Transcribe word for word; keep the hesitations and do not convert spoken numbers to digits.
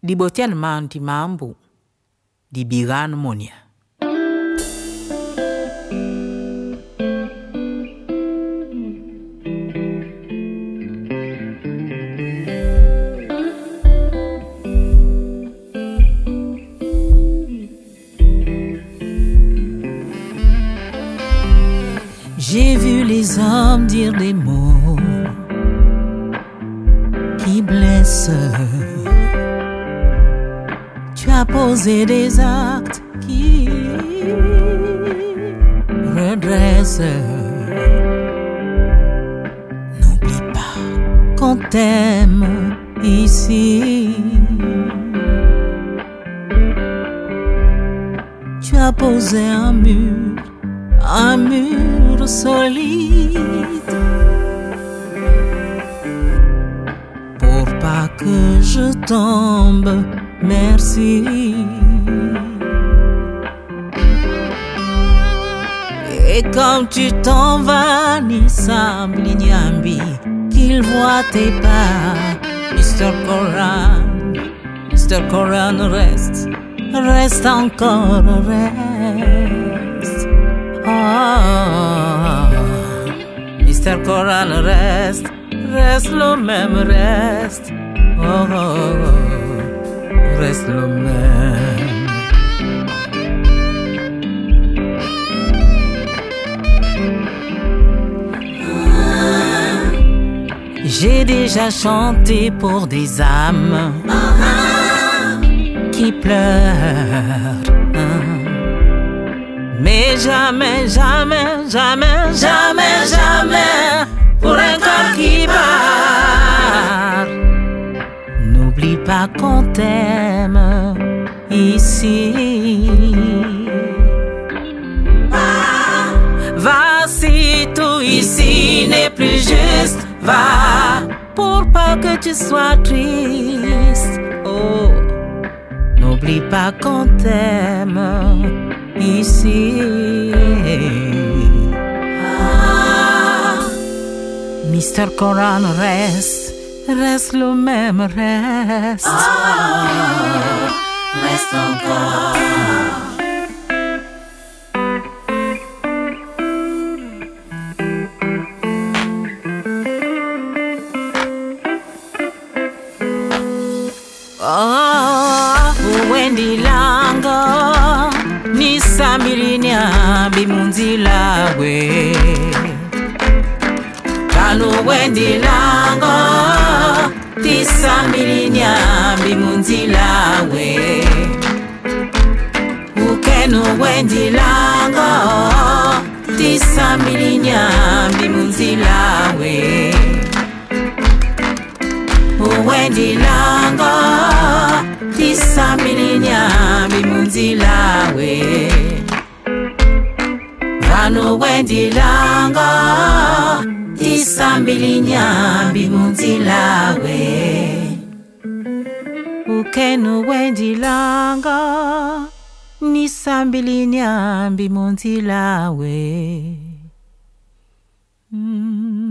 di botian manti mambu di biran monia. J'ai vu les hommes dire des mots qui blessent. Tu as posé des actes qui redressent. N'oublie pas qu'on t'aime ici. Tu as posé un mur, un mur solide pour pas que je tombe. Merci. Et comme tu t'en vas, ni semble ni nyambi qu'il voit tes pas. Mister Koran, Mister Koran reste, reste encore, reste. Oh, Mister Koran reste, reste le même, reste. Oh, oh, oh, reste le même. J'ai déjà chanté pour des âmes qui pleurent. Mais jamais, jamais, jamais, jamais, jamais pour un corps qui part. N'oublie pas qu'on t'aime ici. Va si tout ici n'est plus juste. Va pour pas que tu sois triste. Oh, n'oublie pas qu'on t'aime ici. Ah, Mister Koran reste, reste le même, reste. Ah, reste encore. Oh, Wendy Lango ni Samirinia bimunzila we. Kanu Wendy Lango ti Samirinia bimunzila we. Ukenu Wendy Lango ti Samirinia bimunzila we. Wendy Lango tisamilinya bimunzila we. Vano Wendy Lango tisambilinya bimunzila we. Ukenu Wendy Lango nisambilinya bimunzila we. Mm.